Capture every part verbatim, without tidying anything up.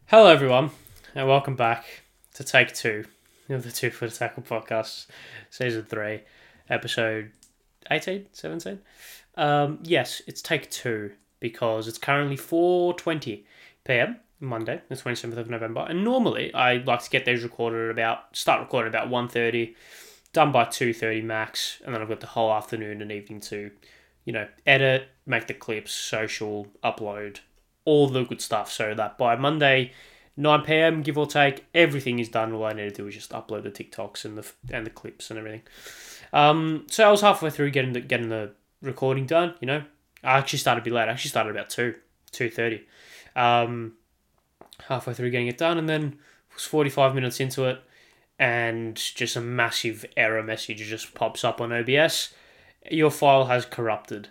Hello, everyone, and welcome back to Take Two of the Two Foot Tackle Podcast, Season three, Episode eighteen, seventeen? Um, yes, it's Take Two because it's currently four twenty p.m. Monday, the twenty-seventh of November, and normally I like to get these recorded at about, start recording about one thirty, done by two thirty max, and then I've got the whole afternoon and evening to, you know, edit, make the clips, social, upload, all the good stuff, so that by Monday, nine p.m, give or take, everything is done. All I need to do is just upload the TikToks and the and the clips and everything. Um, so I was halfway through getting the getting the recording done. You know, I actually started a bit late. I actually started about two two thirty. Um, halfway through getting it done, and then was forty five minutes into it, and just a massive error message just pops up on O B S. Your file has corrupted.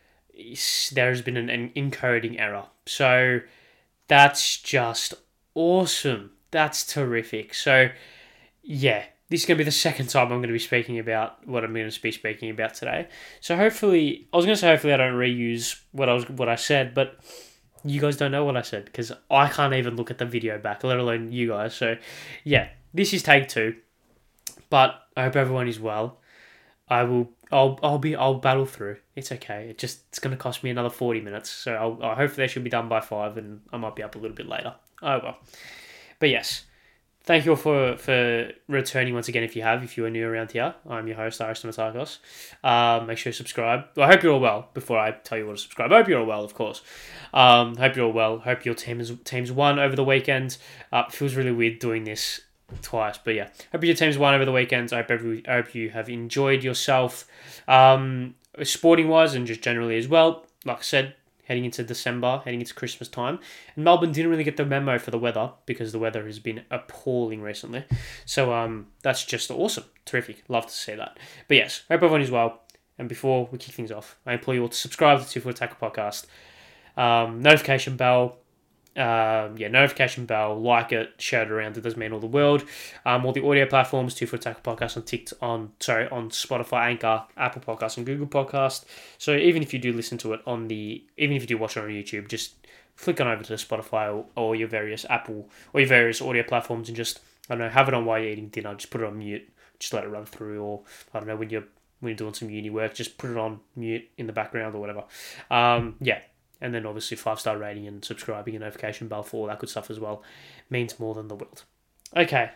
There has been an, an encoding error. So that's just awesome. That's terrific. So yeah, this is going to be the second time I'm going to be speaking about what I'm going to be speaking about today. So hopefully, I was going to say hopefully I don't reuse what I was what I said, but you guys don't know what I said because I can't even look at the video back, let alone you guys. So yeah, this is take two. But I hope everyone is well. I will. I'll. I'll be. I'll battle through. It's okay. It just. It's going to cost me another forty minutes. So I'll. I hope they should be done by five, and I might be up a little bit later. Oh well. But yes, thank you all for for returning once again. If you have, if you are new around here, I'm your host Aris Matakos. Um, make sure to subscribe. Well, I hope you're all well. Before I tell you what to subscribe, I hope you're all well, of course. Um, hope you're all well. Hope your team is teams won over the weekend. Uh, it feels really weird doing this twice, but yeah, hope your team's won over the weekend. I hope every, I hope you have enjoyed yourself, um, sporting wise and just generally as well. Like I said, heading into December, heading into Christmas time, and Melbourne didn't really get the memo for the weather because the weather has been appalling recently. So um, that's just awesome, terrific. Love to see that. But yes, hope everyone is well. And before we kick things off, I implore you all to subscribe to the Two Foot Tackle Podcast, um, notification bell. Um, yeah, notification bell, like it, share it around. It does mean all the world. Um, all the audio platforms, Two Foot Tackle Podcast on TikTok, on sorry, on Spotify, Anchor, Apple Podcasts, and Google Podcast. So even if you do listen to it on the, even if you do watch it on YouTube, just flick on over to Spotify or, or your various Apple or your various audio platforms, and just I don't know, have it on while you're eating dinner. Just put it on mute. Just let it run through, or I don't know when you're when you're doing some uni work, just put it on mute in the background or whatever. Um, yeah. And then obviously five-star rating and subscribing and notification bell for all that good stuff as well means more than the world. Okay.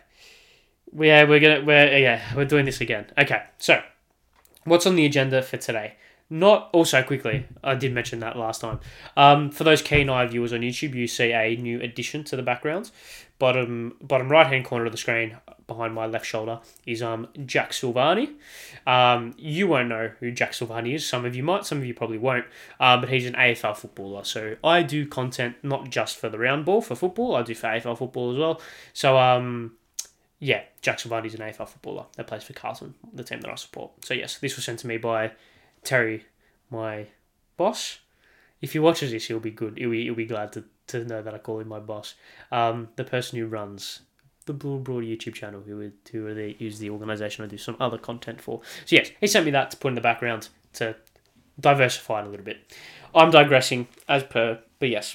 Yeah, we're gonna we're yeah, we're doing this again. Okay, so what's on the agenda for today? Not also quickly, I did mention that last time. Um, for those keen eye viewers on YouTube, you see a new addition to the background. Bottom bottom right hand corner of the screen, behind my left shoulder, is um Jack Silvani. Um, you won't know who Jack Silvani is. Some of you might, some of you probably won't. Um, but he's an A F L footballer. So I do content not just for the round ball for football. I do for A F L football as well. So um. Yeah, Jack Silvani is an A F L footballer that plays for Carlton, the team that I support. So yes, this was sent to me by Terry, my boss. If he watches this, he'll be good. He'll be, he'll be glad to, to know that I call him my boss. Um, the person who runs the Blue Broad YouTube channel, who who are the, who's the organisation I do some other content for. So yes, he sent me that to put in the background to diversify it a little bit. I'm digressing as per, but yes.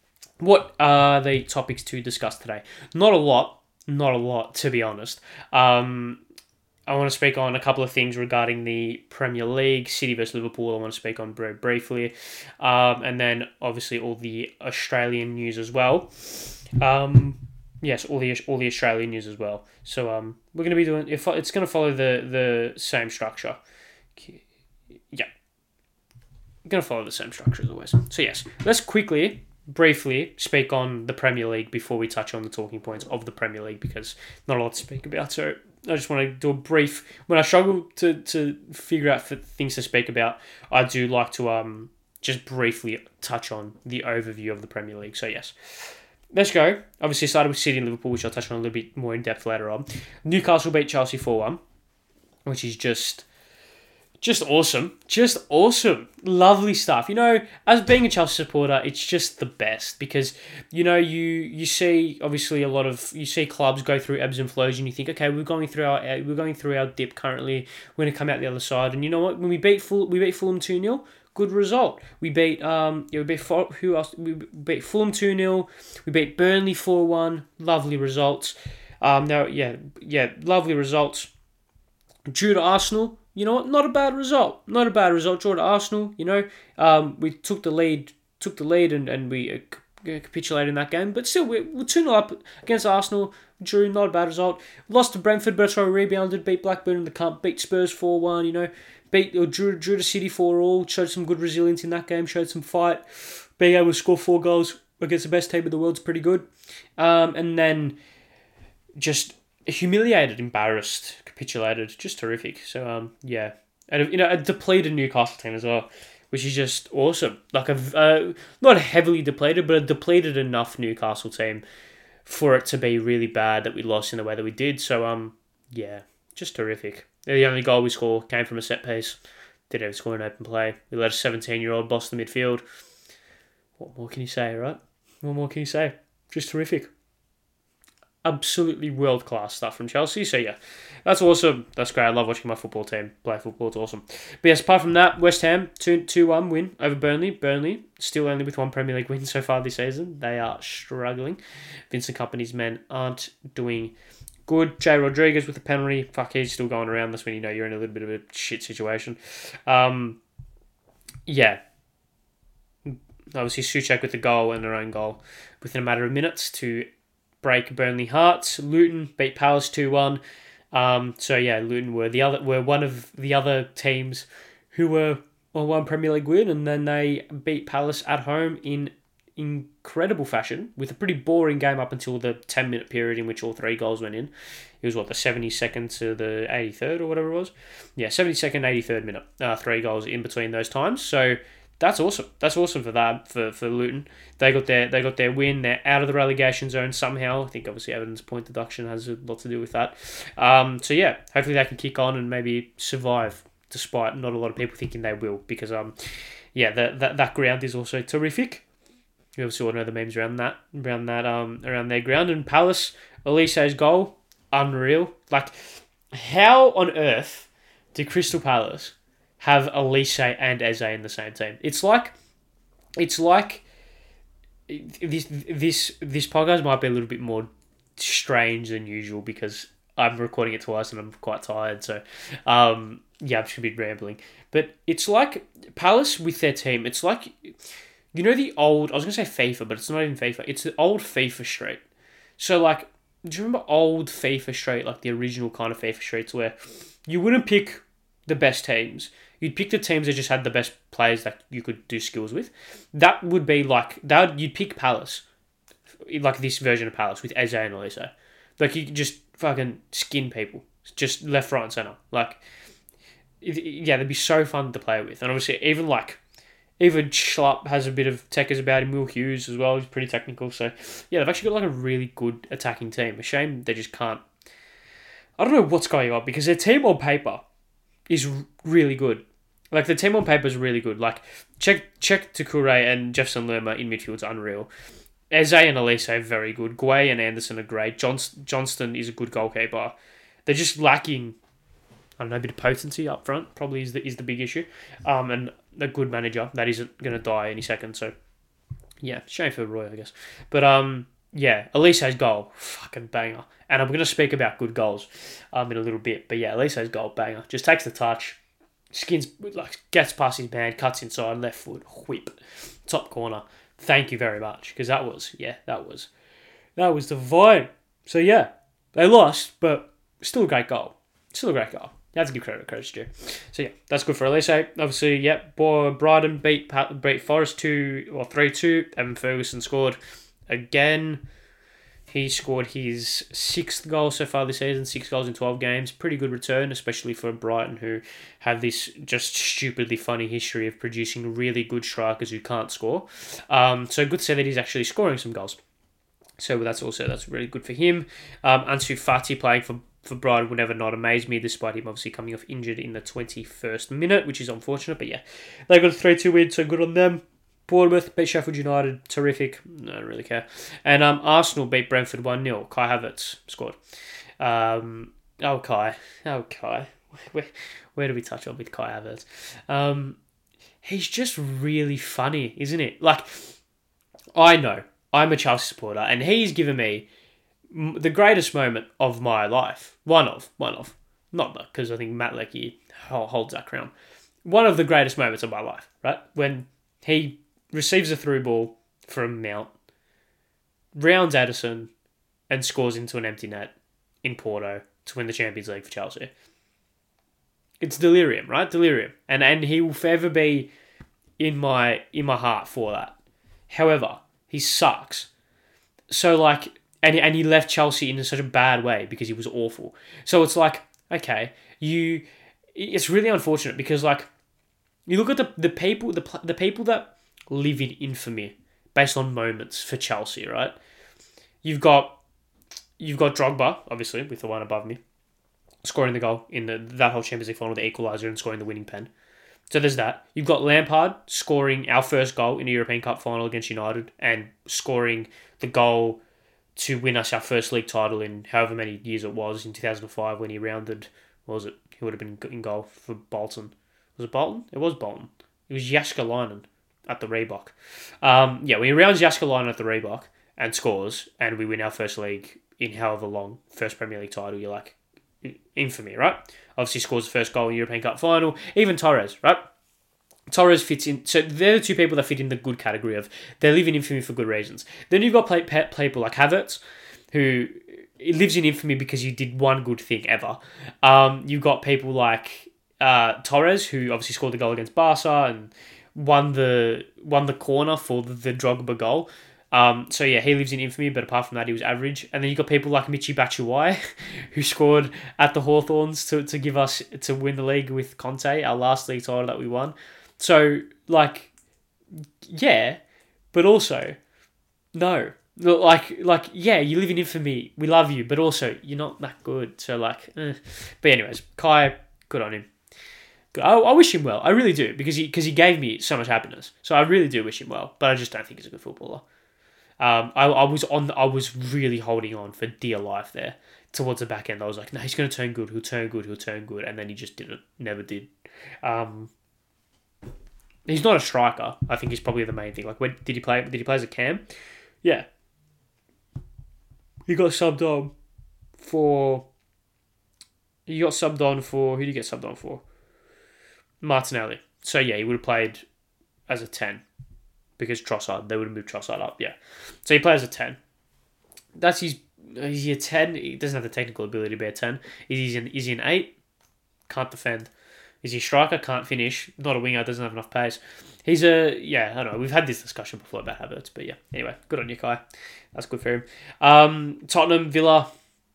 What are the topics to discuss today? Not a lot. Not a lot, to be honest. Um, I want to speak on a couple of things regarding the Premier League, City versus Liverpool. I want to speak on very briefly, um, and then obviously all the Australian news as well. Um, yes, all the all the Australian news as well. So um, we're going to be doing. If it's going to follow the the same structure. Yeah, going to follow the same structure as always. So yes, let's quickly. briefly speak on the Premier League before we touch on the talking points of the Premier League, because not a lot to speak about. So I just want to do a brief. When I struggle to, to figure out things to speak about, I do like to um just briefly touch on the overview of the Premier League. So yes, let's go. Obviously started with City and Liverpool, which I'll touch on a little bit more in depth later on. Newcastle beat Chelsea four one, which is just... Just awesome. Just awesome. Lovely stuff. You know, as being a Chelsea supporter, it's just the best because, you know, you you see obviously a lot of you see clubs go through ebbs and flows and you think, okay, we're going through our we're going through our dip currently. We're going to come out the other side. And you know what? When we beat Ful- we beat Fulham two nil, good result. We beat um yeah, we beat Fo- who else? We beat Fulham two nil. We beat Burnley four one. Lovely results. Um now yeah yeah lovely results. Drew to Arsenal. You know what? Not a bad result. Not a bad result. Drew to Arsenal. You know, um we took the lead took the lead and and we. Uh, capitulated in that game, but still we're, we're two nil up against Arsenal. Drew, not a bad result. Lost to Brentford, but I rebounded, beat Blackburn in the cup, beat Spurs four one, you know, beat or drew, drew to City four all, showed some good resilience in that game, showed some fight. Being able to score four goals against the best team in the world is pretty good. Um, and then just humiliated, embarrassed, capitulated, just terrific. So, um, yeah. And, you know, a depleted Newcastle team as well, which is just awesome. Like a uh, not heavily depleted, but a depleted enough Newcastle team for it to be really bad that we lost in the way that we did. So um, yeah, just terrific. The only goal we scored came from a set piece. Didn't even score an open play. We let a seventeen-year-old boss the midfield. What more can you say, right? What more can you say? Just terrific. Absolutely world-class stuff from Chelsea. So yeah, that's awesome. That's great. I love watching my football team play football. It's awesome. But yes, apart from that, West Ham, two one win over Burnley. Burnley, still only with one Premier League win so far this season. They are struggling. Vincent Kompany's men aren't doing good. Jay Rodriguez with the penalty. Fuck, he's still going around. That's when you know you're in a little bit of a shit situation. Um, yeah. Obviously, Souček with the goal and their own goal within a matter of minutes to break Burnley hearts. Luton beat Palace two one. Um, so yeah, Luton were the other were one of the other teams who were on one Premier League win, and then they beat Palace at home in incredible fashion with a pretty boring game up until the ten minute period in which all three goals went in. It was what, the seventy-second to the eighty-third or whatever it was. Yeah, seventy-second, eighty-third minute. Uh, three goals in between those times. So that's awesome. That's awesome for that for, for Luton. They got their they got their win. They're out of the relegation zone somehow. I think obviously Everton's point deduction has a lot to do with that. Um, so yeah, hopefully they can kick on and maybe survive, despite not a lot of people thinking they will. Because um, yeah, that that, that ground is also terrific. You obviously all know the memes around that around that um around their ground. And Palace, Elise's goal, unreal. Like, how on earth did Crystal Palace have Elise and Eze in the same team? It's like, it's like this this this podcast might be a little bit more strange than usual because I'm recording it twice and I'm quite tired. So, um, yeah, I'm just a bit rambling. But it's like Palace with their team. It's like, you know, the old, I was gonna say FIFA, but it's not even FIFA. It's the old FIFA Street. So like, do you remember old FIFA Street, like the original kind of FIFA Streets where you wouldn't pick the best teams? You'd pick the teams that just had the best players that you could do skills with. That would be like, that would, you'd pick Palace, like this version of Palace with Eze and Elise. Like, you could just fucking skin people, just left, right, and centre. Like, yeah, they'd be so fun to play with. And obviously, even like, even Schlupp has a bit of techers about him. Will Hughes as well, he's pretty technical. So, yeah, they've actually got like a really good attacking team. A shame they just can't. I don't know what's going on because their team on paper is really good. Like, the team on paper is really good. Like, check check Takure and Jefferson Lerma in midfield's unreal. Eze and Elise are very good. Guay and Anderson are great. Johns- Johnston is a good goalkeeper. They're just lacking, I don't know, a bit of potency up front. Probably is the is the big issue. Um, and a good manager that isn't going to die any second. So, yeah, shame for Roy, I guess. But um, yeah, Elise's goal, fucking banger. And I'm going to speak about good goals um in a little bit. But yeah, Elise's goal, banger. Just takes the touch, skins, like, gets past his man, cuts inside, left foot, whip, top corner. Thank you very much, because that was, yeah, that was, that was the vibe. So yeah, they lost, but still a great goal. Still a great goal. You have to give credit where credit's due. So yeah, that's good for Elise. Obviously, yeah, Brighton beat beat Forest two or three two. Evan Ferguson scored again. He scored his sixth goal so far this season, six goals in twelve games. Pretty good return, especially for Brighton, who have this just stupidly funny history of producing really good strikers who can't score. Um, so good to see that he's actually scoring some goals. So that's also, that's really good for him. Um, Ansu Fati playing for, for Brighton would never not amaze me, despite him obviously coming off injured in the twenty-first minute, which is unfortunate. But yeah, they got a three two win, so good on them. Bournemouth beat Sheffield United, terrific. I don't really care. And um, Arsenal beat Brentford one nil. Kai Havertz scored. Um, oh, Kai. Oh, Kai. Where, where do we touch on with Kai Havertz? Um, he's just really funny, isn't it? Like, I know I'm a Chelsea supporter, and he's given me the greatest moment of my life. One of, one of, not because I think Matt Leckie holds that crown. One of the greatest moments of my life, right? When he receives a through ball from Mount, rounds Addison, and scores into an empty net in Porto to win the Champions League for Chelsea. It's delirium, right? Delirium. And and he will forever be in my in my heart for that. However, he sucks. So like and and he left Chelsea in such a bad way because he was awful. So it's like, okay, you it's really unfortunate because like you look at the the people the the people that live in infamy based on moments for Chelsea, right? You've got you've got Drogba, obviously, with the one above me, scoring the goal in the that whole Champions League final, the equaliser, and scoring the winning pen. So there's that. You've got Lampard scoring our first goal in a European Cup final against United and scoring the goal to win us our first league title in however many years it was, in two thousand five when he rounded, what was it? He would have been in goal for Bolton. Was it Bolton? It was Bolton. It was Jääskeläinen at the Reebok. Um, yeah, when he rounds Jääskeläinen at the Reebok and scores, and we win our first league in however long, first Premier League title, you're like, infamy, right? Obviously scores the first goal in the European Cup final. Even Torres, right? Torres fits in. So they're the two people that fit in the good category of they live in infamy for good reasons. Then you've got play, play, people like Havertz, who lives in infamy because you did one good thing ever. Um, you've got people like uh, Torres, who obviously scored the goal against Barca and won the won the corner for the, the Drogba goal. Um, so yeah, he lives in infamy, but apart from that, he was average. And then you got people like Michy Batshuayi, who scored at the Hawthorns to, to give us to win the league with Conte, our last league title that we won. So like, yeah, but also no, like like yeah, you live in infamy. We love you, but also you're not that good. So like, eh. But anyways, Kai, good on him. I, I wish him well. I really do because he because he gave me so much happiness. So I really do wish him well, but I just don't think he's a good footballer. Um, I, I was on. I was really holding on for dear life there towards the back end. I was like, no, he's going to turn good. He'll turn good. He'll turn good, and then he just didn't. Never did. Um, he's not a striker. I think he's probably the main thing. Like, when did he play? Did he play as a cam? Yeah. He got subbed on for. He got subbed on for. Who did he get subbed on for? Martinelli. So yeah, he would have played as a ten. Because Trossard, they would have moved Trossard up, yeah. So he plays a ten. That's his. Is he a ten? He doesn't have the technical ability to be a ten. Is he an? Is he an eight? Can't defend. Is he a striker? Can't finish. Not a winger. Doesn't have enough pace. He's a yeah. I don't know. We've had this discussion before about Havertz, but yeah. Anyway, good on you, Kai. That's good for him. Um, Tottenham, Villa.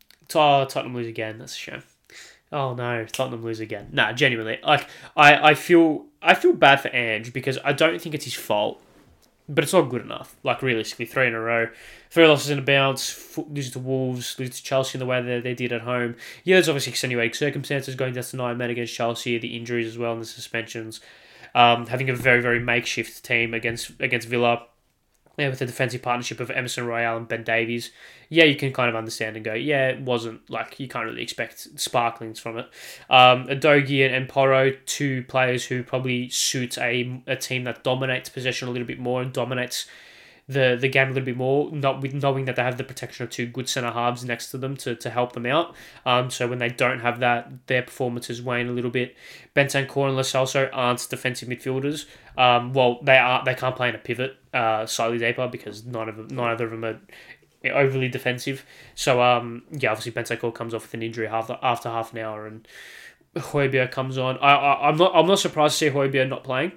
Oh, Tottenham lose again. That's a shame. Oh no, Tottenham lose again. Nah, genuinely, like I, I feel I feel bad for Ange because I don't think it's his fault. But it's not good enough. Like, realistically, three in a row. Three losses in a bounce. Lose to Wolves. Lose to Chelsea in the way that they did at home. Yeah, there's obviously extenuating circumstances going down to nine men against Chelsea. The injuries as well and the suspensions. Um, having a very, very makeshift team against against Villa. Yeah, with the defensive partnership of Emerson Royale and Ben Davies. Yeah, you can kind of understand and go, yeah, it wasn't, like, you can't really expect sparklings from it. Um, Adogi and, and Porro, two players who probably suit a, a team that dominates possession a little bit more and dominates the, the game a little bit more, not with knowing that they have the protection of two good centre halves next to them to, to help them out. Um, so when they don't have that, their performances wane a little bit. Bentancur and Lo Celso aren't defensive midfielders. Um, well, they are. They can't play in a pivot uh, slightly deeper because none of them, neither of them are overly defensive. So um, yeah, obviously Bentancur comes off with an injury after after half an hour, and Højbjerg comes on. I, I I'm not I'm not surprised to see Højbjerg not playing,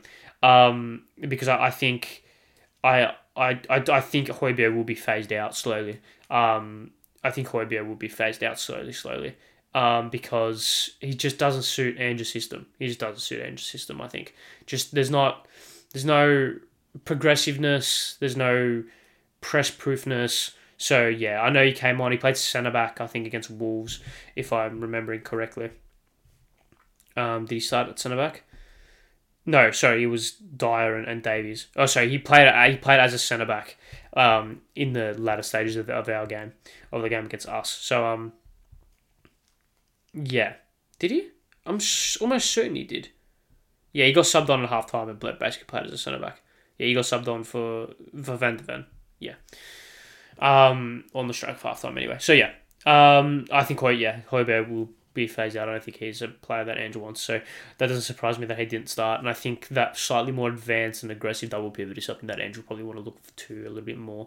um, because I, I think I. I, I, I think Højbjerg will be phased out slowly. Um, I think Højbjerg will be phased out slowly, slowly. Um, because he just doesn't suit Ange's system. He just doesn't suit Ange's system, I think. Just there's not there's no progressiveness, there's no press proofness. So yeah, I know he came on, he played centre back, I think, against Wolves, if I'm remembering correctly. Um, did he start at centre back? No, sorry, it was Dyer and, and Davies. Oh, sorry, he played he played as a centre back um, in the latter stages of, the, of our game, of the game against us. So, um, yeah. Did he? I'm sh- almost certain he did. Yeah, he got subbed on at half time and basically played as a centre back. Yeah, he got subbed on for, for Van de Ven. Yeah. Um, on the strike of half time anyway. So yeah. Um, I think Hoy, yeah, Højbjerg will be phased out. I don't think he's a player that Andrew wants. So that doesn't surprise me that he didn't start. And I think that slightly more advanced and aggressive double pivot is something that Andrew probably want to look to a little bit more.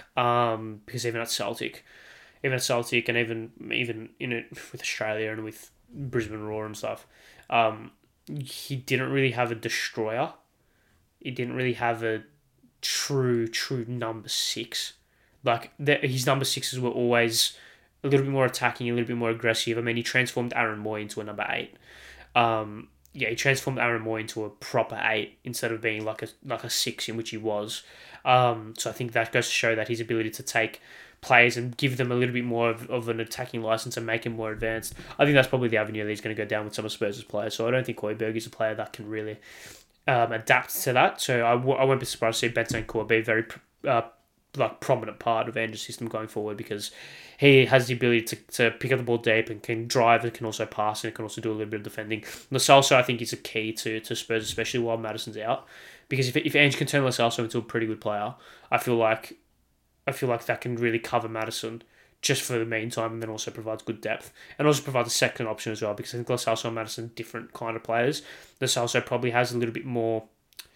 Um, because even at Celtic, even at Celtic and even even in it with Australia and with Brisbane Roar and stuff, um, he didn't really have a destroyer. He didn't really have a true, true number six. Like, the, his number sixes were always a little bit more attacking, a little bit more aggressive. I mean, he transformed Aaron Moy into a number eight. Um, yeah, he transformed Aaron Moy into a proper eight instead of being like a like a six in which he was. Um, so I think that goes to show that his ability to take players and give them a little bit more of, of an attacking license and make him more advanced. I think that's probably the avenue that he's going to go down with some of Spurs' players. So I don't think Højbjerg is a player that can really um, adapt to that. So I, w- I won't be surprised to see Bentancur be a very uh, like prominent part of Andrew's system going forward, because he has the ability to, to pick up the ball deep and can drive and can also pass and can also do a little bit of defending. Lo Celso, I think, is a key to, to Spurs, especially while Maddison's out, because if if Ange can turn Lo Celso into a pretty good player, I feel like I feel like that can really cover Maddison just for the meantime, and then also provides good depth and also provides a second option as well, because I think Lo Celso and Maddison are different kind of players. Lo Celso probably has a little bit more,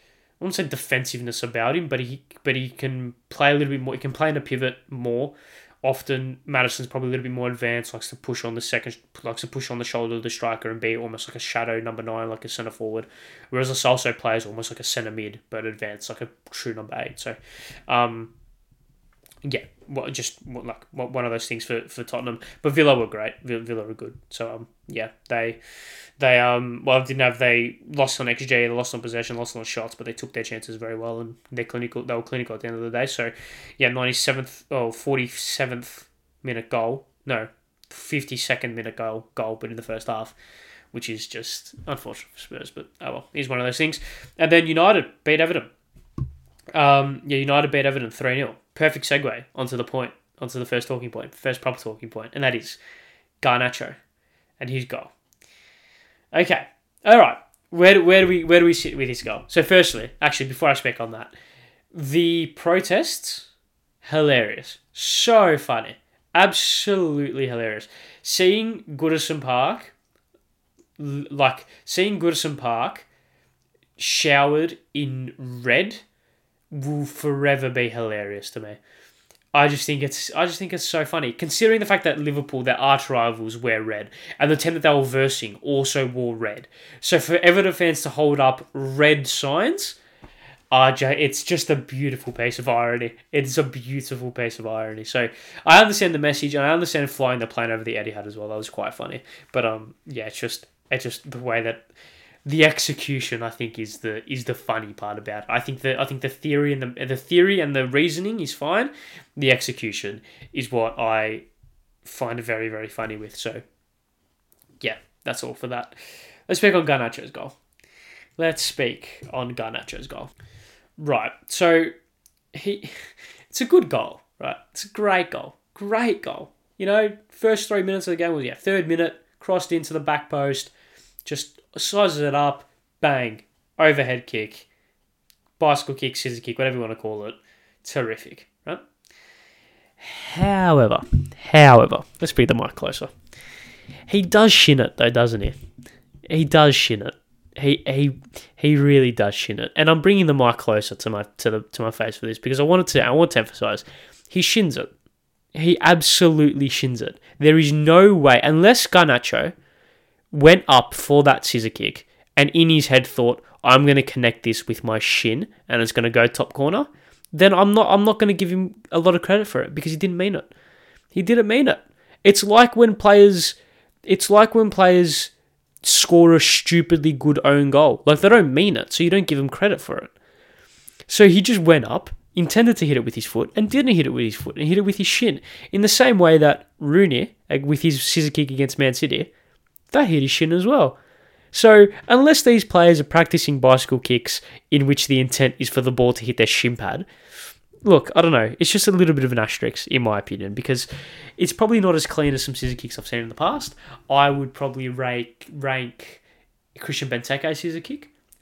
I wouldn't say defensiveness about him, but he but he can play a little bit more. He can play in a pivot more often. Maddison's probably a little bit more advanced, likes to push on the second, likes to push on the shoulder of the striker and be almost like a shadow number nine, like a centre forward. Whereas Lo Celso plays almost like a centre mid, but advanced, like a true number eight. So, um, yeah, well, just like one of those things for, for Tottenham. But Villa were great. Villa were good. So um, yeah, they. They um well didn't have they lost on X G, they lost on possession, lost on shots, but they took their chances very well and they're clinical. They were clinical at the end of the day. So yeah, ninety seventh oh forty seventh minute goal, no, fifty second minute goal goal, but in the first half, which is just unfortunate for Spurs. But oh well, here's one of those things. And then United beat Everton. Um yeah, United beat Everton three nil. Perfect segue onto the point, onto the first talking point, first proper talking point, and that is Garnacho and his goal. Okay, all right. Where do, where do we where do we sit with this goal? So, firstly, actually, before I speak on that, the protests, hilarious, so funny, absolutely hilarious. Seeing Goodison Park, like seeing Goodison Park showered in red, will forever be hilarious to me. I just think it's I just think it's so funny, considering the fact that Liverpool, their arch rivals, wear red, and the team that they were versing also wore red. So for Everton fans to hold up red signs, uh, it's just a beautiful piece of irony. It's a beautiful piece of irony. So I understand the message, and I understand flying the plane over the Etihad as well. That was quite funny. But um, yeah, it's just it's just the way that. The execution, I think, is the is the funny part about it. I think the I think the theory and the the theory and the reasoning is fine. The execution is what I find very, very funny with. So, yeah, that's all for that. Let's speak on Garnacho's goal. Let's speak on Garnacho's goal. Right. So he, it's a good goal. Right. It's a great goal. Great goal. You know, first three minutes of the game was yeah, third minute crossed into the back post, just sizes it up, bang, overhead kick, bicycle kick, scissor kick, whatever you want to call it. Terrific, right? However, however, let's bring the mic closer. He does shin it though, doesn't he? He does shin it. He he he really does shin it. And I'm bringing the mic closer to my to the to my face for this because I wanted to I want to emphasize he shins it. He absolutely shins it. There is no way, unless Garnacho went up for that scissor kick and in his head thought, I'm going to connect this with my shin and it's going to go top corner, then I'm not I'm not going to give him a lot of credit for it because he didn't mean it. He didn't mean it. It's like when players it's like when players score a stupidly good own goal. Like they don't mean it, so you don't give them credit for it. So he just went up, intended to hit it with his foot and didn't hit it with his foot and hit it with his shin. In the same way that Rooney, with his scissor kick against Man City, that hit his shin as well. So, unless these players are practicing bicycle kicks in which the intent is for the ball to hit their shin pad, look, I don't know. It's just a little bit of an asterisk, in my opinion, because it's probably not as clean as some scissor kicks I've seen in the past. I would probably rank, rank Christian Benteke's scissor kick a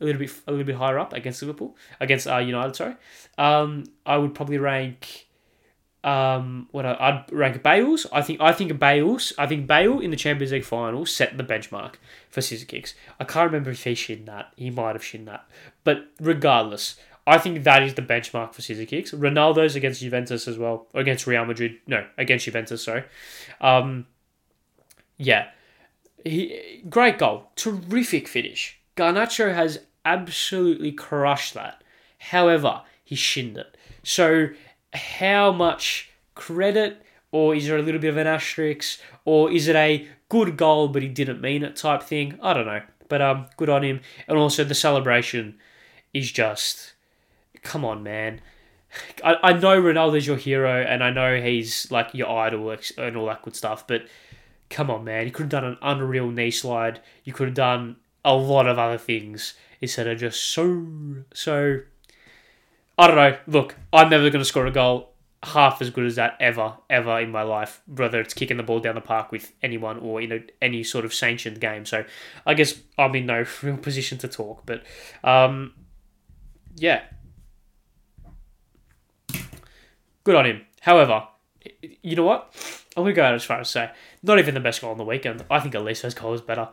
a little bit a little bit higher up against Liverpool, against uh, United. Sorry, um, I would probably rank. Um, what I, I'd rank Bales. I think I think Bales. I think Bale in the Champions League final set the benchmark for scissor kicks. I can't remember if he shinned that. He might have shinned that. But regardless, I think that is the benchmark for scissor kicks. Ronaldo's against Juventus as well, or against Real Madrid. No, against Juventus. Sorry. Um, yeah, he great goal, terrific finish. Garnacho has absolutely crushed that. However, he shinned it. So. How much credit, or is there a little bit of an asterisk, or is it a good goal but he didn't mean it type thing? I don't know, but um, good on him. And also the celebration is just, come on, man. I, I know Ronaldo's your hero, and I know he's like your idol and all that good stuff, but come on, man. You could have done an unreal knee slide. You could have done a lot of other things instead of just so, so... I don't know. Look, I'm never going to score a goal half as good as that ever, ever in my life, whether it's kicking the ball down the park with anyone or in a, any sort of sanctioned game. So I guess I'm in no real position to talk. But, um, yeah. Good on him. However, you know what? I'm going to go out as far as say, not even the best goal on the weekend. I think Elise's goal was better.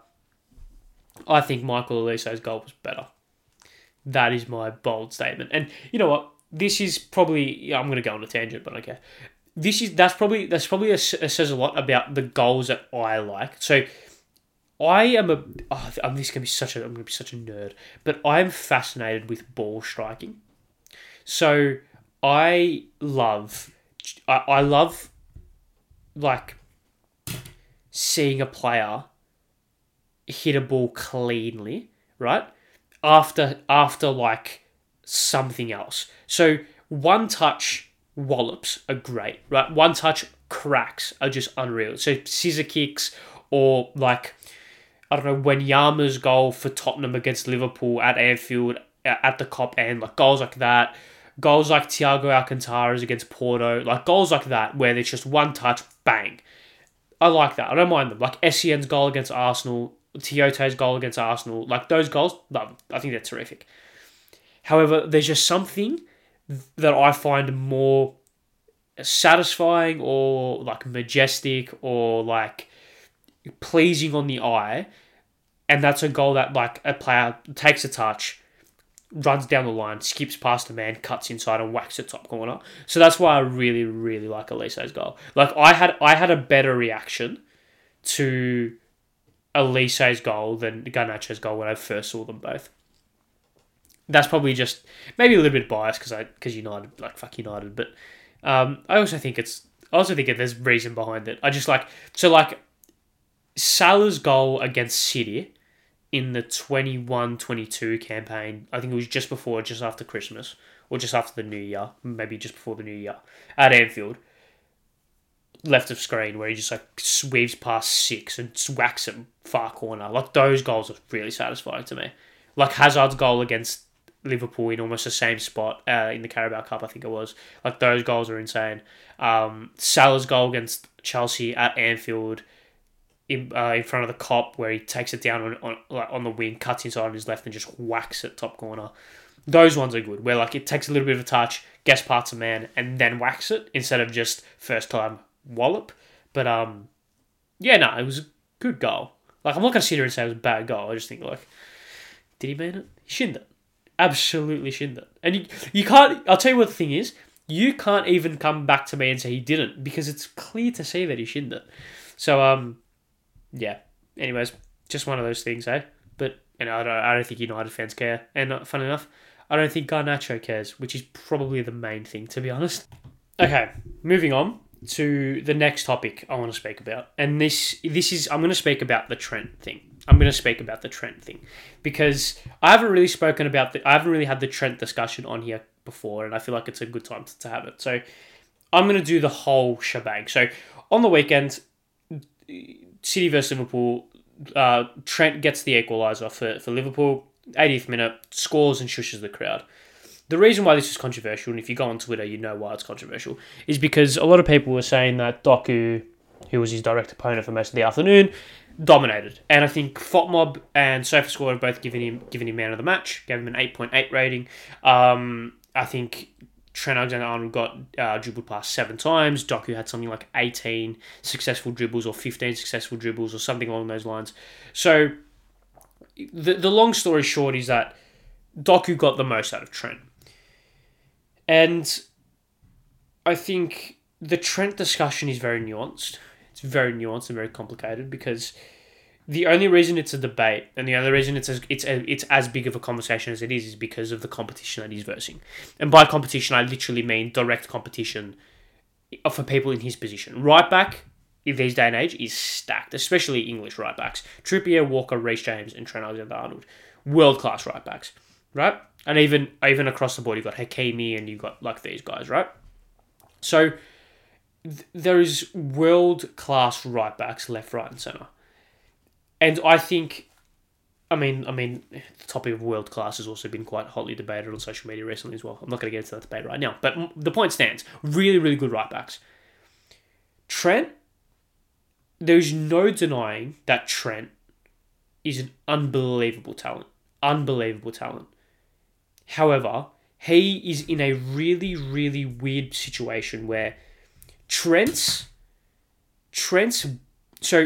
I think Michael Elise's goal was better. That is my bold statement. And you know what? This is probably... Yeah, I'm going to go on a tangent, but okay. This is that's probably that's probably a, a says a lot about the goals that I like. So I am a... Oh, I'm this going to be such a... I'm going to be such a nerd. But I am fascinated with ball striking. So I love... I, I love, like, seeing a player hit a ball cleanly, right? After, after like, something else. So, one touch wallops are great, right? One touch cracks are just unreal. So, scissor kicks or, like, I don't know, Wanyama's goal for Tottenham against Liverpool at Anfield, at the Kop end, like, goals like that. Goals like Thiago Alcantara's against Porto, like, goals like that, where there's just one touch, bang. I like that. I don't mind them. Like, Essien's goal against Arsenal, Tiote's goal against Arsenal, like those goals, love, I think they're terrific. However, there's just something that I find more satisfying or like majestic or like pleasing on the eye, and that's a goal that like a player takes a touch, runs down the line, skips past the man, cuts inside and whacks the top corner. So that's why I really, really like Elise's goal. Like I had I had a better reaction to Elise's goal than Garnacho's goal when I first saw them both. That's probably just maybe a little bit biased because I because United, like fuck United, but um, I also think it's I also think that there's reason behind it. I just like so like Salah's goal against City in the twenty-one twenty-two campaign. I think it was just before, just after Christmas, or just after the New Year, maybe just before the New Year at Anfield. Left of screen where he just like weaves past six and whacks it far corner. Like those goals are really satisfying to me. Like Hazard's goal against Liverpool in almost the same spot uh, in the Carabao Cup, I think it was. Like those goals are insane. Um, Salah's goal against Chelsea at Anfield in uh, in front of the Kop where he takes it down on on, like, on the wing, cuts inside on his left and just whacks it top corner. Those ones are good where like it takes a little bit of a touch, gets parts a man and then whacks it instead of just first time wallop. But um yeah, no, it was a good goal. Like I'm not gonna sit here and say it was a bad goal. I just think like, did he mean it? He shinned it. Absolutely shinned it. And you you can't I'll tell you what the thing is, you can't even come back to me and say he didn't, because it's clear to see that he shinned it. So um yeah. Anyways, just one of those things, eh? But you know, I don't I don't think United fans care. And uh, fun enough, I don't think Garnacho cares, which is probably the main thing, to be honest. Okay, moving on to the next topic I want to speak about. And this this is, I'm going to speak about the Trent thing. I'm going to speak about the Trent thing. Because I haven't really spoken about, the, I haven't really had the Trent discussion on here before, and I feel like it's a good time to, to have it. So I'm going to do the whole shebang. So on the weekend, City versus Liverpool, uh, Trent gets the equaliser for, for Liverpool, eightieth minute, scores and shushes the crowd. The reason why this is controversial, and if you go on Twitter, you know why it's controversial, is because a lot of people were saying that Doku, who was his direct opponent for most of the afternoon, dominated. And I think FotMob and SofaScore have both given him given him man of the match, gave him an eight point eight rating. Um, I think Trent Alexander-Arnold got uh, dribbled past seven times. Doku had something like eighteen successful dribbles or fifteen successful dribbles or something along those lines. So the the long story short is that Doku got the most out of Trent. And I think the Trent discussion is very nuanced. It's very nuanced and very complicated because the only reason it's a debate and the only reason it's as, it's a, it's as big of a conversation as it is is because of the competition that he's versing. And by competition, I literally mean direct competition for people in his position. Right back, in these day and age, is stacked, especially English right backs. Trippier, Walker, Reece James, and Trent Alexander-Arnold. World-class right backs, right? And even even across the board, you've got Hakimi and you've got like these guys, right? So th- there is world-class right backs left, right, and centre. And I think, I mean, I mean, the topic of world class has also been quite hotly debated on social media recently as well. I'm not going to get into that debate right now, but the point stands. Really, really good right backs. Trent, there's no denying that Trent is an unbelievable talent. Unbelievable talent. However, he is in a really, really weird situation where Trent's, Trent's, so...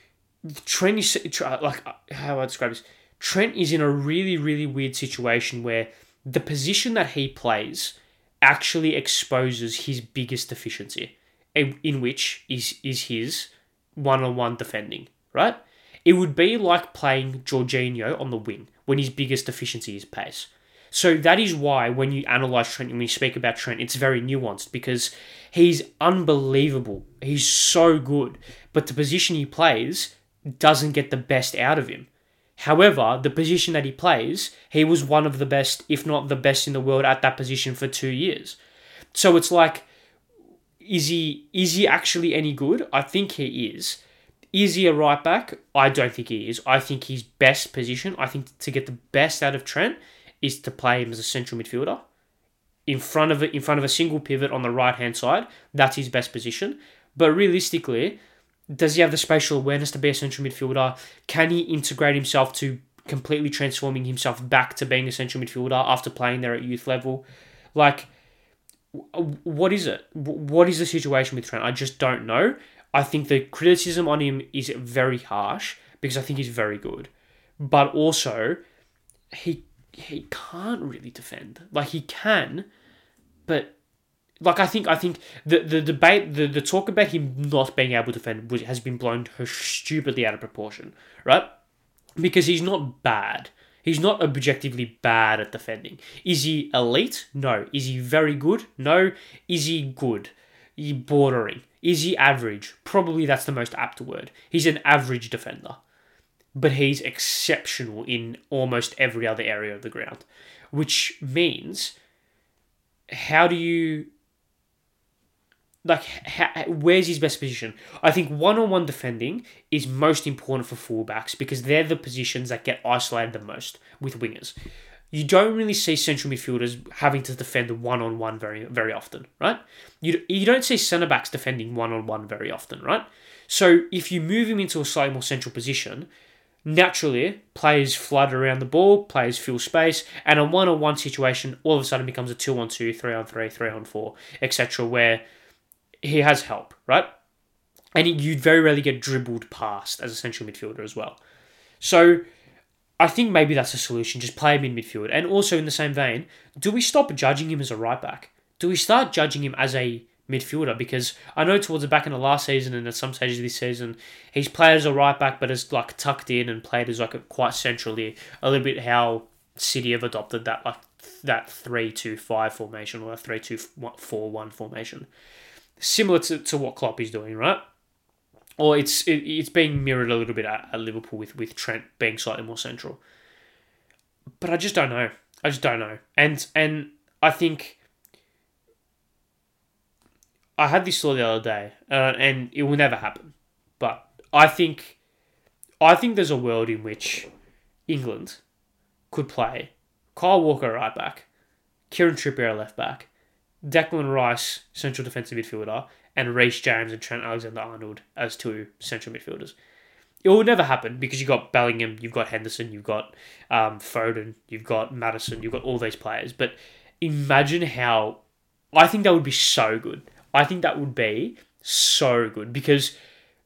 Trent is, like, how I describe this, Trent is in a really, really weird situation where the position that he plays actually exposes his biggest deficiency, in which is, is his one-on-one defending, right? It would be like playing Jorginho on the wing when his biggest deficiency is pace. So that is why when you analyse Trent and when you speak about Trent, it's very nuanced because he's unbelievable. He's so good. But the position he plays doesn't get the best out of him. However, the position that he plays, he was one of the best, if not the best in the world at that position for two years. So it's like, is he is he actually any good? I think he is. Is he a right back? I don't think he is. I think his best position, I think to get the best out of Trent, is to play him as a central midfielder. In front of it, in front of a single pivot on the right-hand side, that's his best position. But realistically, does he have the spatial awareness to be a central midfielder? Can he integrate himself to completely transforming himself back to being a central midfielder after playing there at youth level? Like, what is it? What is the situation with Trent? I just don't know. I think the criticism on him is very harsh because I think he's very good. But also, he he can't really defend. Like, he can, but... Like, I think I think the, the debate, the, the talk about him not being able to defend has been blown stupidly out of proportion, right? Because he's not bad. He's not objectively bad at defending. Is he elite? No. Is he very good? No. Is he good? Is he bordering? Is he average? Probably that's the most apt word. He's an average defender. But he's exceptional in almost every other area of the ground. Which means, how do you... Like, how, where's his best position? I think one-on-one defending is most important for fullbacks because they're the positions that get isolated the most with wingers. You don't really see central midfielders having to defend one-on-one very very often, right? You, you don't see centre-backs defending one-on-one very often, right? So if you move him into a slightly more central position, naturally, players flood around the ball, players fill space, and a one-on-one situation all of a sudden becomes a two-on-two, three-on-three, three-on-four, et cetera, where he has help, right? And you'd very rarely get dribbled past as a central midfielder as well. So I think maybe that's a solution, just play him in midfield. And also in the same vein, do we stop judging him as a right back? Do we start judging him as a midfielder? Because I know towards the back end of last season and at some stages of this season, he's played as a right back but has like tucked in and played as like a quite centrally, a little bit how City have adopted that like that three two five formation or a three two four one formation. Similar to, to what Klopp is doing, right? Or it's it, it's being mirrored a little bit at, at Liverpool with, with Trent being slightly more central. But I just don't know. I just don't know. And and I think I had this thought the other day, uh, and it will never happen. But I think I think there's a world in which England could play Kyle Walker right back, Kieran Trippier left back, Declan Rice, central defensive midfielder, and Reece James and Trent Alexander-Arnold as two central midfielders. it will never happen because you've got Bellingham, you've got Henderson, you've got um, Foden, you've got Madison, you've got all these players. But imagine how... I think that would be so good. I think that would be so good because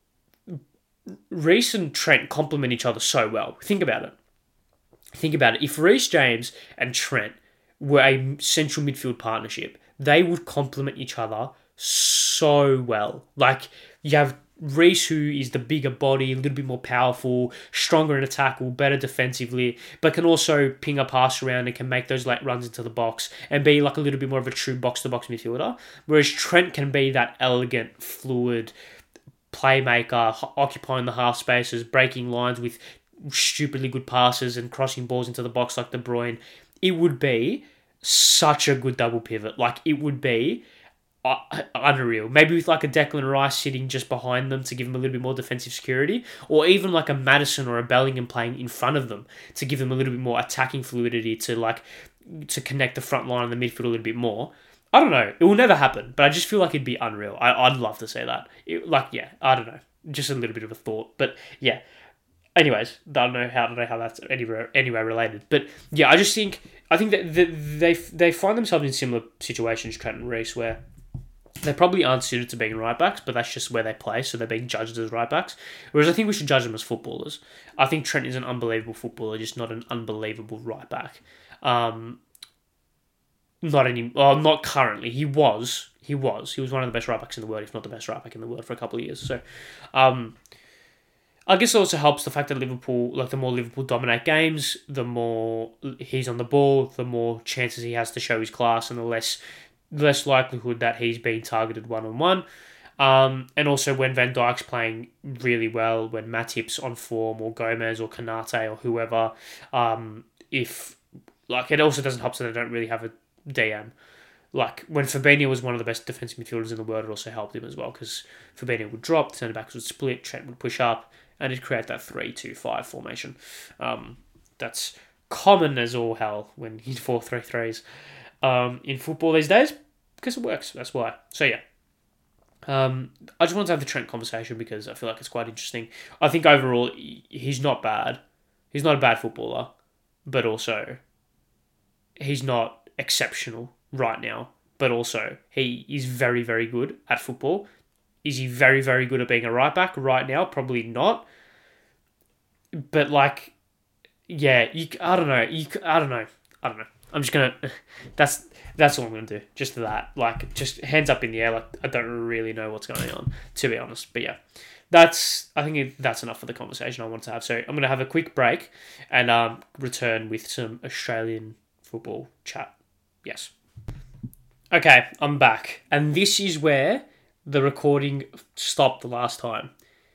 Reece and Trent complement each other so well. Think about it. Think about it. If Reece James and Trent were a central midfield partnership, they would complement each other so well. Like, you have Reece, who is the bigger body, a little bit more powerful, stronger in a tackle, better defensively, but can also ping a pass around and can make those late runs into the box and be like a little bit more of a true box-to-box midfielder. Whereas Trent can be that elegant, fluid playmaker, occupying the half spaces, breaking lines with stupidly good passes and crossing balls into the box like De Bruyne. It would be such a good double pivot. Like, it would be uh, unreal. Maybe with like a Declan Rice sitting just behind them to give them a little bit more defensive security, or even like a Madison or a Bellingham playing in front of them to give them a little bit more attacking fluidity to like to connect the front line and the midfield a little bit more. I don't know. It will never happen, but I just feel like it'd be unreal. I, I'd love to say that. It, like, yeah, I don't know. Just a little bit of a thought, but yeah. Anyways, I don't know how I don't know how that's anywhere anywhere related, but yeah, I just think I think that they they find themselves in similar situations, Trent and Reece, where they probably aren't suited to being right backs, but that's just where they play, so they're being judged as right backs. Whereas I think we should judge them as footballers. I think Trent is an unbelievable footballer, just not an unbelievable right back. Um, not any, well, not currently. He was, he was, he was one of the best right backs in the world, if not the best right back in the world for a couple of years. So, um. I guess it also helps the fact that Liverpool, like the more Liverpool dominate games, the more he's on the ball, the more chances he has to show his class, and the less less likelihood that he's being targeted one-on-one. Um, and also when Van Dijk's playing really well, when Matip's on form, or Gomez or Kanate or whoever, um, if like it also doesn't help that they don't really have a D M. Like, when Fabinho was one of the best defensive midfielders in the world, it also helped him as well, because Fabinho would drop, centre-backs would split, Trent would push up, and it'd create that three two five formation. Um, that's common as all hell when you four three threes um, in football these days, because it works, that's why. So, yeah. Um, I just wanted to have the Trent conversation, because I feel like it's quite interesting. I think overall, he's not bad. He's not a bad footballer, but also, he's not exceptional right now, but also he is very, very good at football. Is he very, very good at being a right back right now? Probably not. But like, yeah, you, I don't know. You, I don't know. I don't know. I'm just gonna. That's that's all I'm gonna do. Just that. Like, just hands up in the air. Like, I don't really know what's going on, to be honest. But yeah, that's. I think it, that's enough for the conversation I want to have. So I'm gonna have a quick break and um return with some Australian football chat. Yes. Okay, I'm back. And this is where the recording stopped the last time.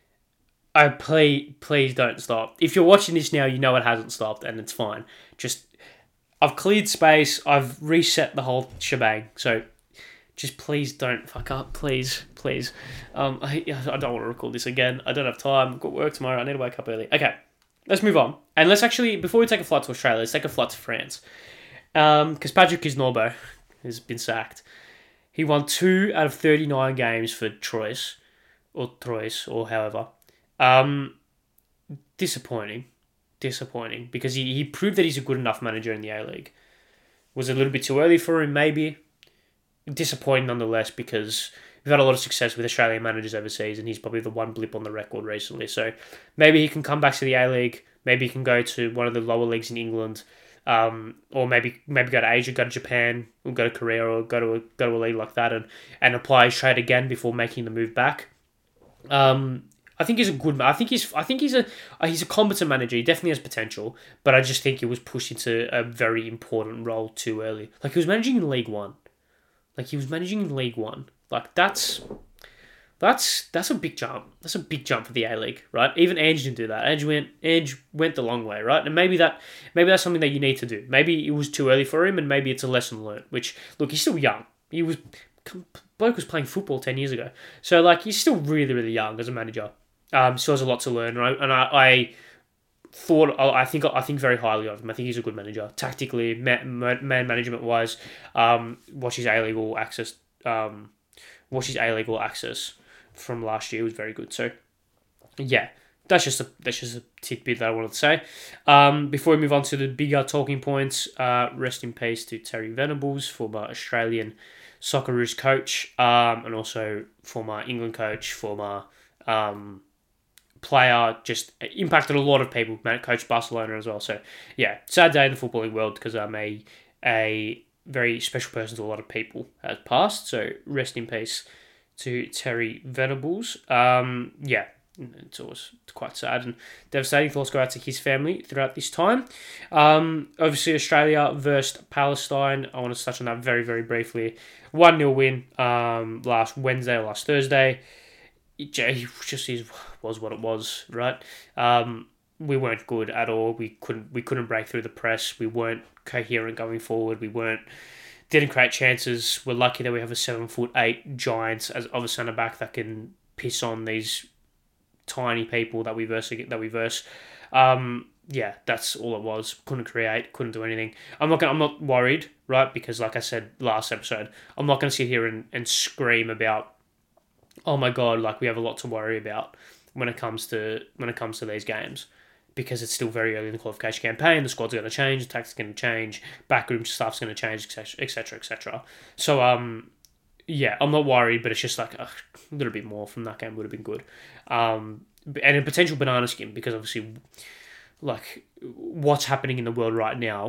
I please, please don't stop. If you're watching this now, you know it hasn't stopped, and it's fine. Just, I've cleared space, I've reset the whole shebang, so just please don't fuck up, please, please. Um, I, I don't want to record this again. I don't have time. I've got work tomorrow. I need to wake up early. Okay, let's move on. And let's actually, before we take a flight to Australia, let's take a flight to France. Um, because Patrick Kisnorbo has been sacked. He won two out of thirty-nine games for Troyes, or Troyes, or however. Um, disappointing. Disappointing. Because he, he proved that he's a good enough manager in the A-League. Was it a little bit too early for him? Maybe. Disappointing nonetheless, because we've had a lot of success with Australian managers overseas, and he's probably the one blip on the record recently. So maybe he can come back to the A-League. Maybe he can go to one of the lower leagues in England. Um, or maybe maybe go to Asia, go to Japan, or go to Korea, or go to a, go to a league like that, and, and apply his trade again before making the move back. Um, I think he's a good. I think he's. I think he's a. He's a competent manager. He definitely has potential, but I just think he was pushed into a very important role too early. Like, he was managing in League One. Like, he was managing in League One. Like, that's. That's that's a big jump. That's a big jump for the A-League, right? Even Ange didn't do that. Ange went Ange went the long way, right? And maybe that maybe that's something that you need to do. Maybe it was too early for him, and maybe it's a lesson learned. Which, look, he's still young. He was bloke was playing football ten years ago, so like he's still really really young as a manager. Um, still has a lot to learn, right? And I, I thought I think I think very highly of him. I think he's a good manager, tactically, man, man management wise. Um, watch his A-League all access. Um, watch his A-League all access. From last year was very good. So, yeah, that's just a that's just a tidbit that I wanted to say. Um, before we move on to the bigger talking points, uh, rest in peace to Terry Venables, former Australian Socceroos coach, um, and also former England coach, former um, player, just impacted a lot of people. Man, coached Barcelona as well. So yeah, sad day in the footballing world because um, a a very special person to a lot of people has passed. So rest in peace to Terry Venables. Um, yeah. It's always quite sad and devastating. Thoughts go out to his family throughout this time. Um, obviously, Australia versus Palestine. I want to touch on that very, very briefly. one nil win um, last Wednesday or last Thursday. It just is, was what it was, right? Um, we weren't good at all. We couldn't we couldn't break through the press. We weren't coherent going forward. We weren't didn't create chances. We're lucky that we have a seven foot eight giant as of a centre back that can piss on these tiny people that we verse that we verse. Um, yeah, that's all it was. Couldn't create, couldn't do anything. I'm not gonna, I'm not worried, right? Because like I said last episode, I'm not going to sit here and, and scream about, oh my god, like we have a lot to worry about when it comes to when it comes to these games, because it's still very early in the qualification campaign. The squad's going to change, the tactics going to change, backroom stuff's going to change, etc, etc, et cetera. So um. Yeah, I'm not worried, but it's just like ugh, a little bit more from that game would have been good. Um, and a potential banana skin, because obviously, like, what's happening in the world right now,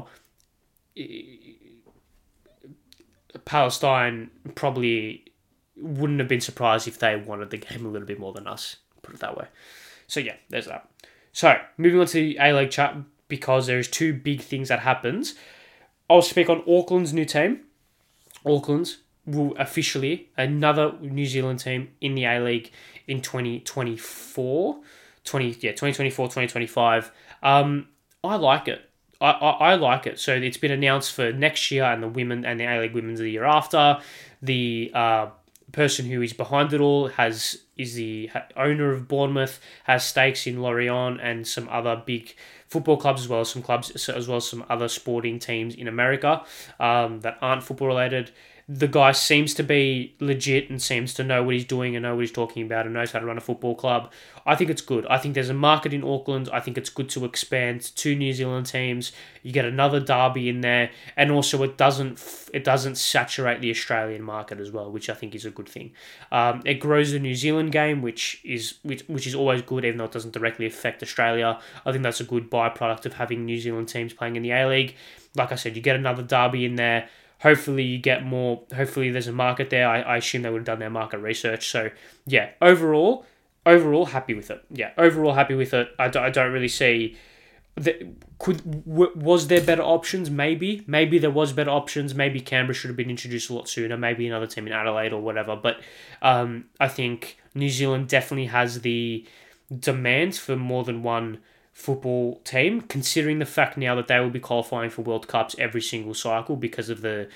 Palestine probably wouldn't have been surprised if they wanted the game a little bit more than us, put it that way. So yeah, there's that. So, moving on to the A-League chat, because there's two big things that happens. I'll speak on Auckland's new team. Auckland's will officially another New Zealand team in the A-League in twenty twenty-four. twenty, yeah, twenty twenty-four, twenty twenty-five. Um, I like it. I, I, I like it. So it's been announced for next year, and the women and the A-League women's the year after. The uh, person who is behind it all has is the owner of Bournemouth, has stakes in Lorient and some other big football clubs, as well as some clubs, as well as some other sporting teams in America um, that aren't football related. The guy seems to be legit and seems to know what he's doing and know what he's talking about and knows how to run a football club. I think it's good. I think there's a market in Auckland. I think it's good to expand to two New Zealand teams. You get another derby in there, and also it doesn't it doesn't saturate the Australian market as well, which I think is a good thing. Um, it grows the New Zealand game, which is which, which is always good, even though it doesn't directly affect Australia. I think that's a good byproduct of having New Zealand teams playing in the A-League. Like I said, you get another derby in there. Hopefully you get more, hopefully there's a market there. I, I assume they would have done their market research. So, yeah, overall, overall happy with it. Yeah, overall happy with it. I don't, I don't really see, the, could w- was there better options? Maybe. Maybe there was better options. Maybe Canberra should have been introduced a lot sooner. Maybe another team in Adelaide or whatever. But um, I think New Zealand definitely has the demand for more than one football team, considering the fact now that they will be qualifying for World Cups every single cycle because of the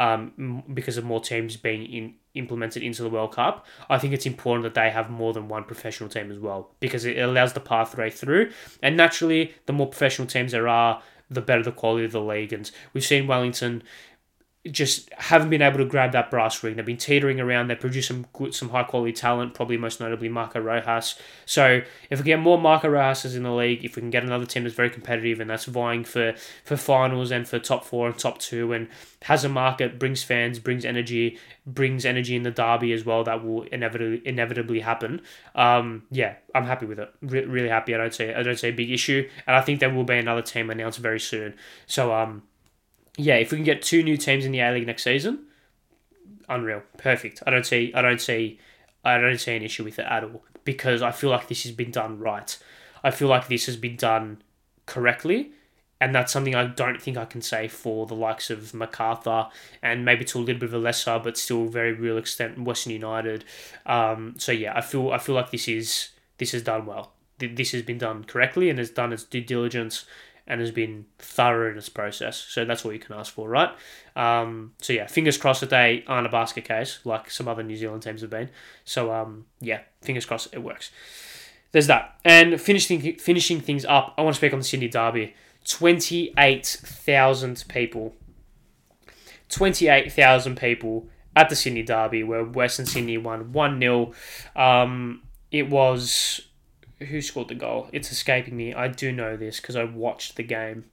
um because of more teams being in, implemented into the World Cup. I think it's important that they have more than one professional team as well, because it allows the pathway through. And naturally, the more professional teams there are, the better the quality of the league. And we've seen Wellington just haven't been able to grab that brass ring. They've been teetering around. They produce some good, some high quality talent, probably most notably Marco Rojas. So if we get more Marco Rojases in the league, if we can get another team that's very competitive and that's vying for, for finals and for top four and top two, and has a market, brings fans, brings energy, brings energy in the derby as well, that will inevitably inevitably happen. Um, yeah, I'm happy with it. Re- really happy. I don't see I don't see a big issue, and I think there will be another team announced very soon. So um. Yeah, if we can get two new teams in the A-League next season, unreal, perfect. I don't see, I don't see, I don't see an issue with it at all, because I feel like this has been done right. I feel like this has been done correctly, and that's something I don't think I can say for the likes of MacArthur, and maybe to a little bit of a lesser, but still very real extent, Western United. Um, so yeah, I feel, I feel like this is this is done well. This has been done correctly and has done its due diligence and has been thorough in its process. So that's what you can ask for, right? Um, so yeah, fingers crossed that they aren't a basket case like some other New Zealand teams have been. So um, yeah, fingers crossed it works. There's that. And finishing finishing things up, I want to speak on the Sydney Derby. twenty-eight thousand people. twenty-eight thousand people at the Sydney Derby, where Western Sydney won one nil. Um, it was... who scored the goal? It's escaping me. I do know this because I watched the game.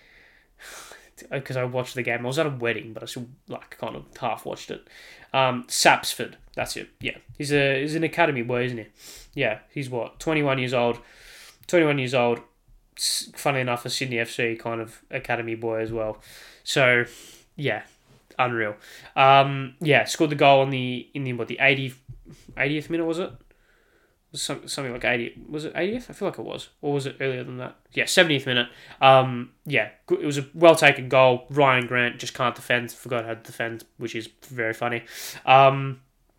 Because I watched the game. I was at a wedding, but I still like kind of half watched it. Um, Sapsford. That's it. Yeah, he's a he's an academy boy, isn't he? Yeah, he's what twenty-one years old. twenty-one years old. Funny enough, a Sydney F C kind of academy boy as well. So, yeah, unreal. Um, yeah, scored the goal in the in the what the eightieth, eightieth minute, was it? Some, something like eighty. Was it eightieth? I feel like it was. Or was it earlier than that? Yeah, seventieth minute. Um, yeah, it was a well taken goal. Ryan Grant just can't defend. Forgot how to defend, which is very funny. Um,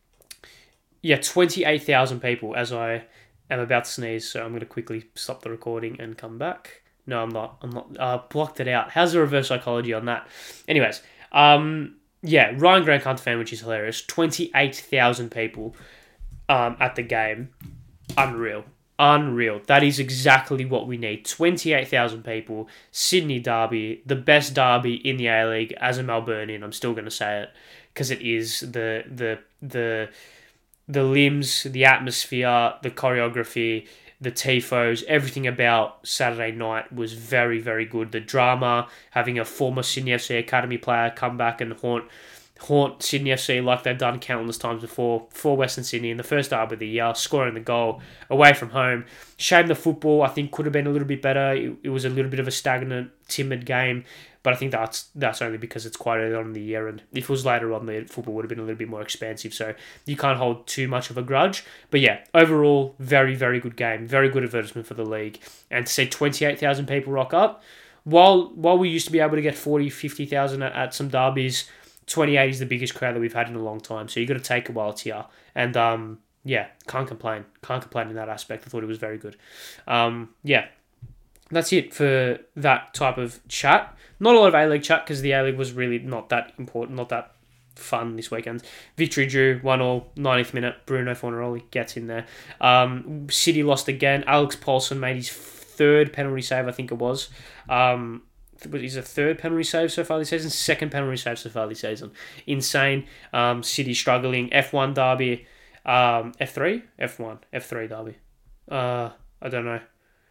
yeah, twenty-eight thousand people as I am about to sneeze, so I'm going to quickly stop the recording and come back. No, I'm not. I'm not. Uh, blocked it out. How's the reverse psychology on that? Anyways, um, yeah, Ryan Grant can't defend, which is hilarious. twenty-eight thousand people um, at the game. Unreal. Unreal. That is exactly what we need. twenty-eight thousand people. Sydney derby. The best derby in the A-League. As a Melburnian, I'm still going to say it. Because it is the, the, the, the limbs, the atmosphere, the choreography, the tifos, everything about Saturday night was very, very good. The drama, having a former Sydney F C Academy player come back and haunt haunt Sydney F C like they've done countless times before for Western Sydney in the first derby of the year, scoring the goal away from home. Shame the football, I think, could have been a little bit better. It, it was a little bit of a stagnant, timid game, but I think that's that's only because it's quite early on in the year, and if it was later on, the football would have been a little bit more expansive, so you can't hold too much of a grudge. But yeah, overall, very, very good game, very good advertisement for the league, and to see twenty-eight thousand people rock up, while while we used to be able to get forty, fifty thousand at, at some derbies, twenty-eight is the biggest crowd that we've had in a long time, so you got to take it while it's here. And um, yeah, can't complain. Can't complain in that aspect. I thought it was very good. Um, yeah, that's it for that type of chat. Not a lot of A-League chat because the A-League was really not that important, not that fun this weekend. Victory drew, one all, ninetieth minute. Bruno Fornaroli gets in there. Um, City lost again. Alex Paulson made his third penalty save, I think it was. Um, He's a third penalty save so far this season, second penalty save so far this season. Insane. Um, City struggling. F one derby. Um, F three? F one. F three derby. Uh, I don't know.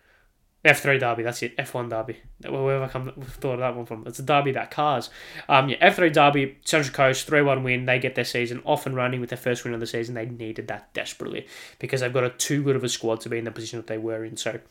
F three derby, that's it. F one derby. Where have I come, thought of that one from? It's a derby about cars. Um, yeah, F three derby, Central Coast, three one win. They get their season off and running with their first win of the season. They needed that desperately because they've got a too good of a squad to be in the position that they were in. So,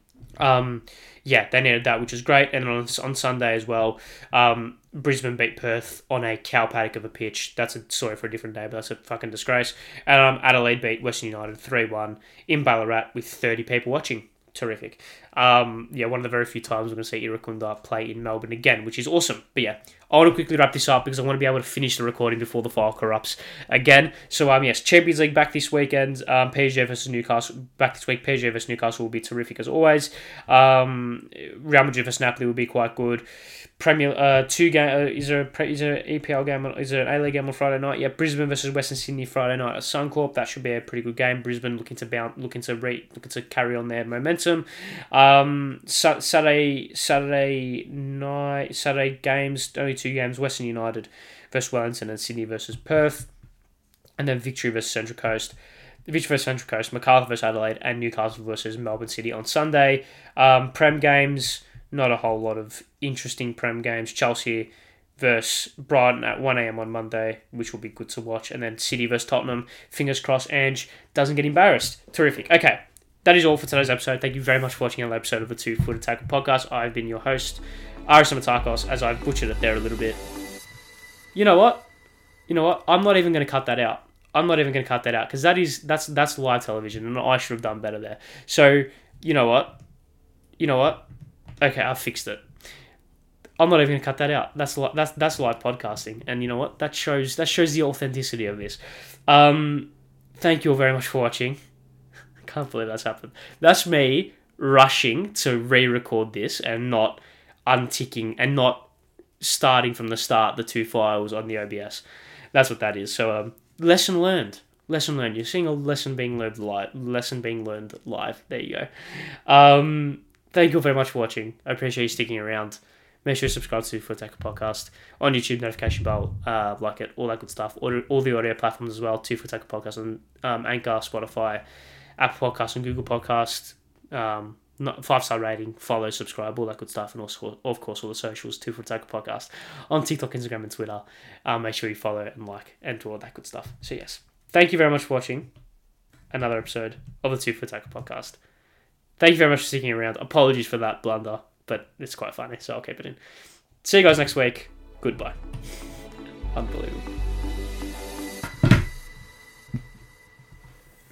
Um, yeah, they needed that, which is great. And on on Sunday as well, um, Brisbane beat Perth on a cow paddock of a pitch. That's a story for a different day, but that's a fucking disgrace. And um, Adelaide beat Western United three one in Ballarat with thirty people watching. Terrific. Um, yeah, one of the very few times we're going to see Irakunda play in Melbourne again, which is awesome. But yeah, I want to quickly wrap this up because I want to be able to finish the recording before the file corrupts again. So, um, yes, Champions League back this weekend. Um, P S G versus Newcastle back this week. P S G versus Newcastle will be terrific as always. Um, Real Madrid versus Napoli will be quite good. Premier uh two game uh, is there a is there an E P L game on, is there an A League game on Friday night? Yeah, Brisbane versus Western Sydney Friday night at Suncorp. That should be a pretty good game. Brisbane looking to bounce, looking to re, looking to carry on their momentum. Um, sa- Saturday Saturday night Saturday games, only two games. Western United versus Wellington and Sydney versus Perth, and then Victory versus Central Coast. Victory versus Central Coast, Macarthur versus Adelaide, and Newcastle versus Melbourne City on Sunday. Um, Prem games. Not a whole lot of interesting Prem games. Chelsea versus Brighton at one a.m. on Monday, which will be good to watch. And then City versus Tottenham. Fingers crossed Ange doesn't get embarrassed. Terrific. Okay, that is all for today's episode. Thank you very much for watching another episode of the Two Footed Tackle podcast. I've been your host, Aris Matakos, as I've butchered it there a little bit. You know what? You know what? I'm not even going to cut that out. I'm not even going to cut that out because that is that's that's live television, and I should have done better there. So, you know what? You know what? Okay, I've fixed it. I'm not even gonna cut that out. That's li- that's that's live podcasting, and you know what? That shows that shows the authenticity of this. Um, thank you all very much for watching. I can't believe that's happened. That's me rushing to re-record this and not unticking and not starting from the start the two files on the O B S. That's what that is. So um, lesson learned. Lesson learned. You're seeing a lesson being learned live. Lesson being learned live. There you go. Um. Thank you very much for watching. I appreciate you sticking around. Make sure you subscribe to the Foot Tackle Podcast on YouTube, notification bell, uh, like it, all that good stuff. All, all the audio platforms as well, Two Foot Tackle Podcast on um, Anchor, Spotify, Apple Podcasts, and Google Podcasts. Um, not five star rating, follow, subscribe, all that good stuff, and also, of course, all the socials. Two Foot Tackle Podcast on TikTok, Instagram, and Twitter. Um, make sure you follow and like and do all that good stuff. So yes, thank you very much for watching another episode of the Two Foot Tackle Podcast. Thank you very much for sticking around. Apologies for that blunder, but it's quite funny, so I'll keep it in. See you guys next week. Goodbye. Unbelievable.